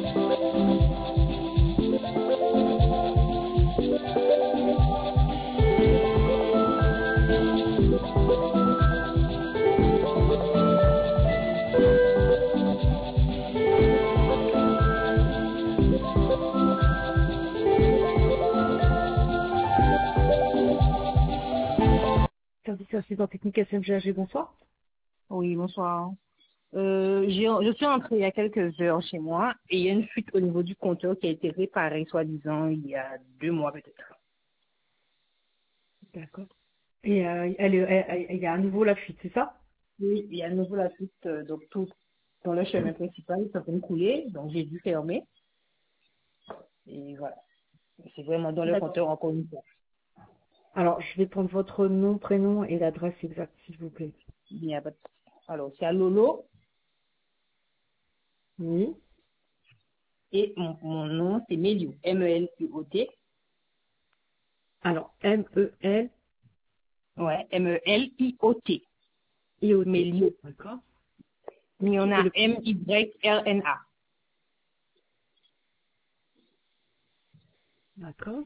Service assistant technique SMGAG, bonsoir. Oui, bonsoir. Je suis entrée il y a quelques heures chez moi et il y a une fuite au niveau du compteur qui a été réparé, soi-disant, il y a 2 mois peut-être. D'accord. Et il y a à nouveau la fuite, c'est ça? Oui, il y a à nouveau la fuite, donc tout dans le chemin principal, ça peut me couler, donc j'ai dû fermer. Et voilà. C'est vraiment dans le D'accord. compteur encore une fois. Alors, je vais prendre votre nom, prénom et l'adresse exacte, s'il vous plaît. Il n'y a pas de... Alors, c'est à Lolo Oui. et mon nom, c'est Meliot. M-E-L-I-O-T. Alors, Ouais, M-E-L-I-O-T. MELIOT. Meliot. D'accord. Mais on Et a le... M-Y-R-N-A. D'accord.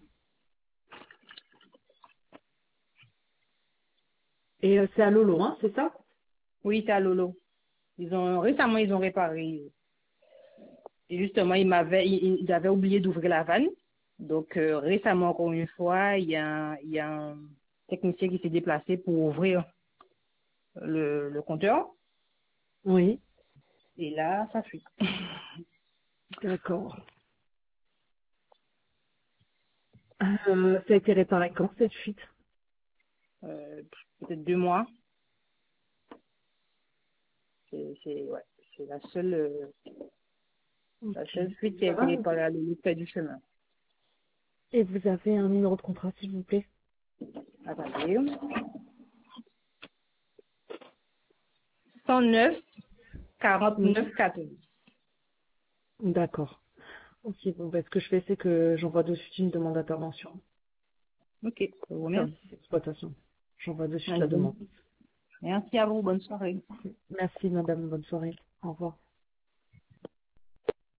Et c'est à Lolo, hein, c'est ça? Oui, c'est à Lolo. Récemment, ils ont réparé. Et justement, ils avaient oublié d'ouvrir la vanne. Donc, récemment, encore une fois, il y a un technicien qui s'est déplacé pour ouvrir le compteur. Oui. Et là, ça fuit. D'accord. Ça a été réparé quand, cette fuite? Euh, Peut-être 2 mois. Ouais, c'est la Ok. seule fuite qui a Ça été va? réparée à l'autre bout du chemin. Et vous avez un numéro de contrat, s'il vous plaît? Attendez. 109 Oui. 49 14. D'accord. Ok, bon, ce que je fais, c'est que j'envoie de suite une demande d'intervention. Ok, je vous remercie. Service d'exploitation. J'envoie de suite Allez, la demande. merci à vous, bonne soirée. Merci, madame. Bonne soirée. Au revoir.